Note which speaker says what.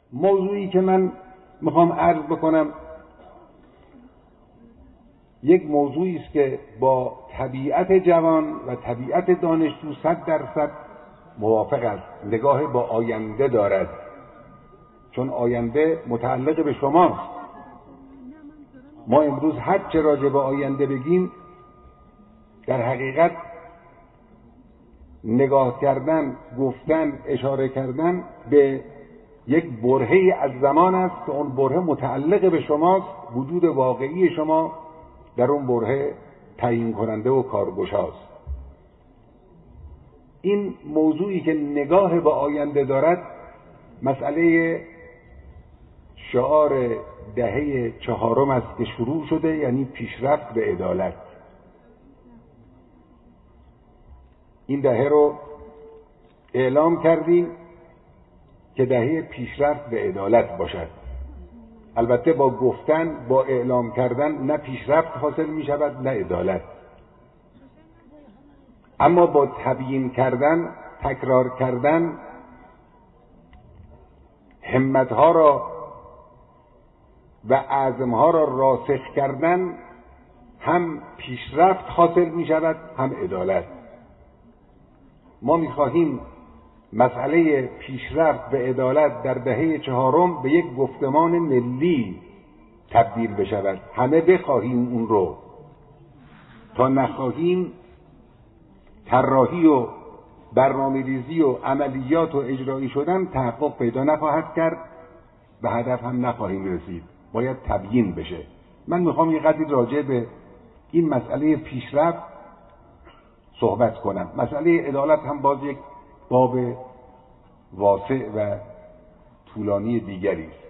Speaker 1: موضوعی که من میخوام عرض بکنم یک موضوعی است که با طبیعت جوان و طبیعت دانشجو 100% موافق است. نگاه با آینده دارد، چون آینده متعلق به شماست. ما امروز هر چه راجع به آینده بگیم در حقیقت نگاه کردن، گفتن، اشاره کردن به یک برهه‌ای از زمان است که اون برهه متعلق به شماست. وجود واقعی شما در اون برهه تعیین کننده و کارگشاست. این موضوعی که نگاه به آینده دارد مسئله شعار دهه 4 است که شروع شده، یعنی پیشرفت به عدالت. این دهه رو اعلام کردیم که دهه پیشرفت به عدالت باشد. البته با گفتن، با اعلام کردن نه پیشرفت حاصل می شود نه عدالت، اما با تبیین کردن، تکرار کردن، همتها را و عزمها را راسخ کردن هم پیشرفت حاصل می شود هم عدالت. ما می خواهیم مسئله پیشرفت به عدالت در دهه 4 به یک گفتمان ملی تبدیل بشود. همه بخواهیم اون رو. تا نخواهیم طراحی و برنامه‌ریزی و عملیات و اجرایی شدن تحقق پیدا نخواهد کرد، به هدف هم نخواهیم رسید. باید تبیین بشه. من میخوام یه قدری راجع به این مسئله پیشرفت صحبت کنم. مسئله عدالت هم باز یک باب واسع و طولانی دیگری است.